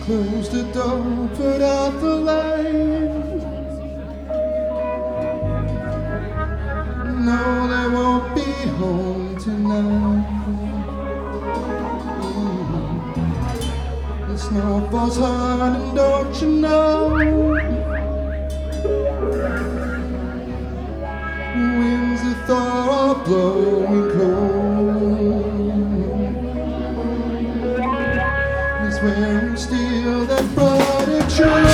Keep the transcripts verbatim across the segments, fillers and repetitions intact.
Close the door, put out the light. No, they won't be home tonight. Mm. The snow falls hard and don't you know? Winds that thaw are blowing cold. It's wearing steel that brought it true.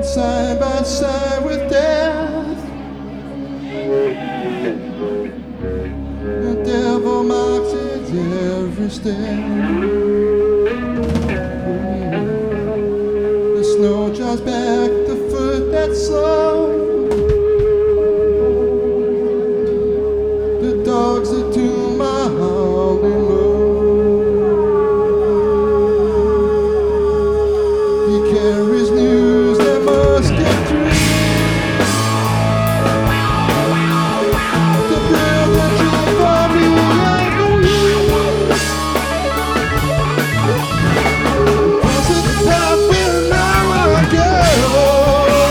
side by side with death. The devil marks its every step. The snow drives back the foot that's slow. The dogs that tune my howling low. He carries news that must get through. To build a dream for me and you. Cause it's tough when I go.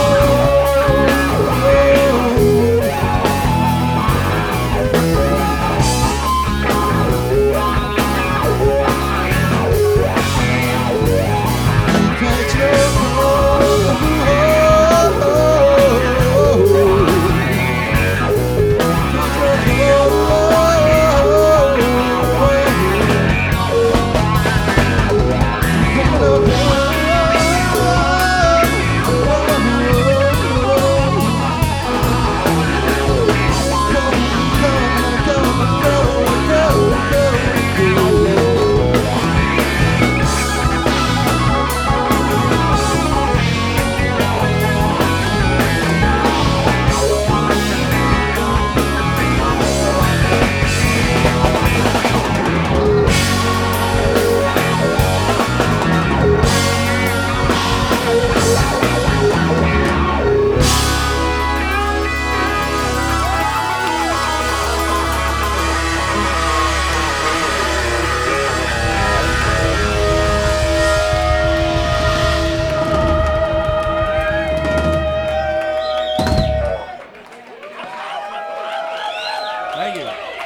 Thank you.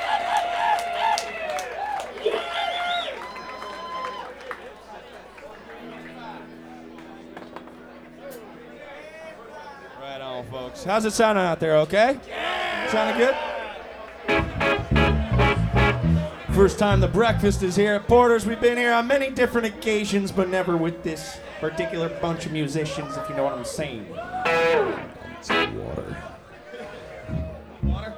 Right on, folks. How's it sounding out there, okay? Yeah. Sounding good? First time the breakfast is here at Porter's. We've been here on many different occasions, but never with this particular bunch of musicians, if you know what I'm saying. Some water. Water?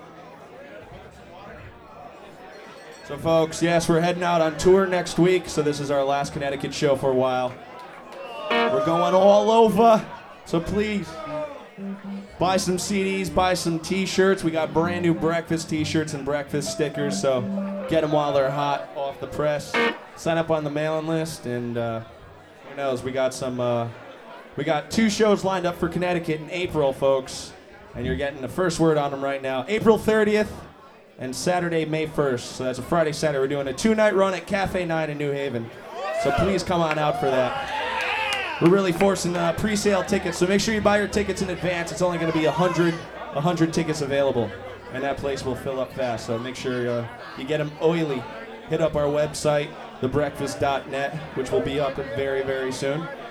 So, folks, yes, we're heading out on tour next week, so this is our last Connecticut show for a while. We're going all over, so please buy some C Ds, buy some T-shirts. We got brand new breakfast T-shirts and breakfast stickers, so get them while they're hot off the press. Sign up on the mailing list, and uh, who knows? We got some. Uh, we got two shows lined up for Connecticut in April, folks, and you're getting the first word on them right now. April thirtieth. And Saturday, May first. So that's a Friday, Saturday. We're doing a two-night run at Cafe nine in New Haven. So please come on out for that. We're really forcing uh, pre-sale tickets, so make sure you buy your tickets in advance. It's only going to be one hundred, one hundred tickets available, and that place will fill up fast. So make sure uh, you get them oily. Hit up our website, the breakfast dot net, which will be up very, very soon.